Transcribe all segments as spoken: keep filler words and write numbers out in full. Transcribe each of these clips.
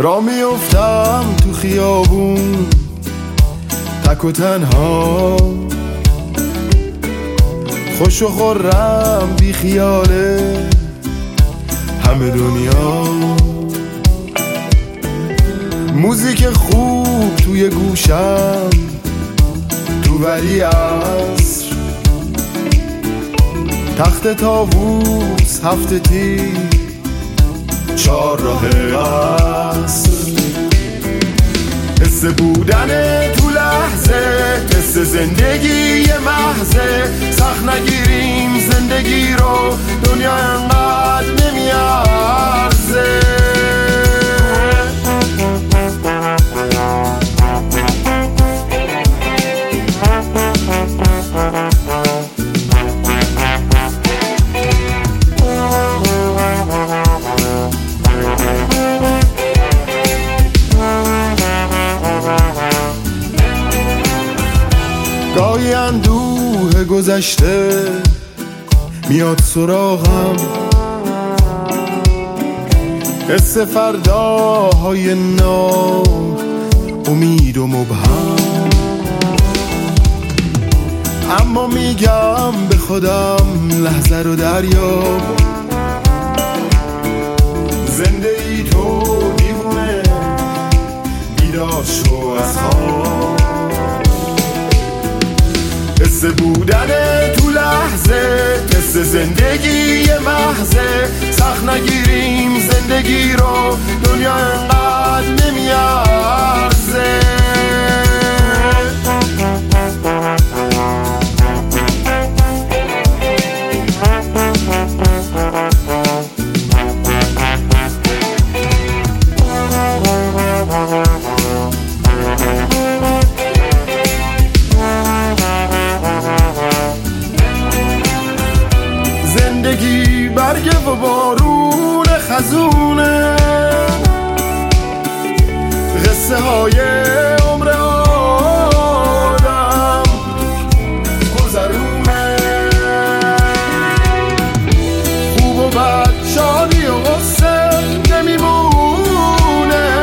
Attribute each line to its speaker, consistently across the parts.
Speaker 1: را میافتم تو خیابون تک و تنها، خوش و خورم بی خیاله همه دنیا. موزیک خوب توی گوشم تو ولی عصر، تخت طاووس هفته تیر چهار راه قصر. حس بودن تو لحظه، حس زندگی محضه، سخت نگیریم زندگی رو، دنیا انقدر نمیارزه. گاهی اندوه گذشته میاد سراغم، حس فرداهای نو، امید و مبهم. اما میگم به خودم لحظه رو دریاب، زنده ای تو دیوونه، بیدار شو از خواب. حس بودن تو لحظه، حس زندگی محضه، سخت نگیریم زندگی رو، دنیا انقدر نمیارزه. زندگی برگ و بارون خزونه، قصه های عمر آدم گذرونه، خوب و بد، شادی و غصه نمیمونه،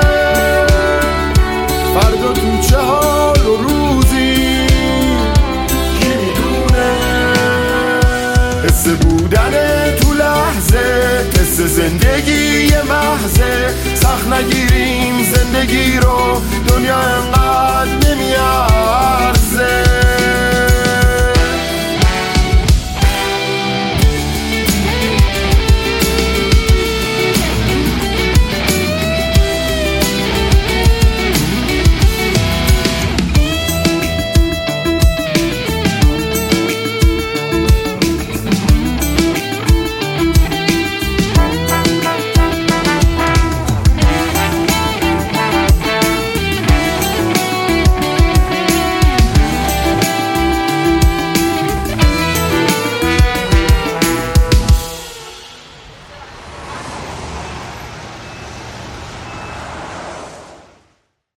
Speaker 1: فردا تو چه حال و روزی کی میدونه. حس بودن تو لحظه، حس زندگی محضه، سخت نگیریم زندگی رو، دنیا انقدر نمیارزه.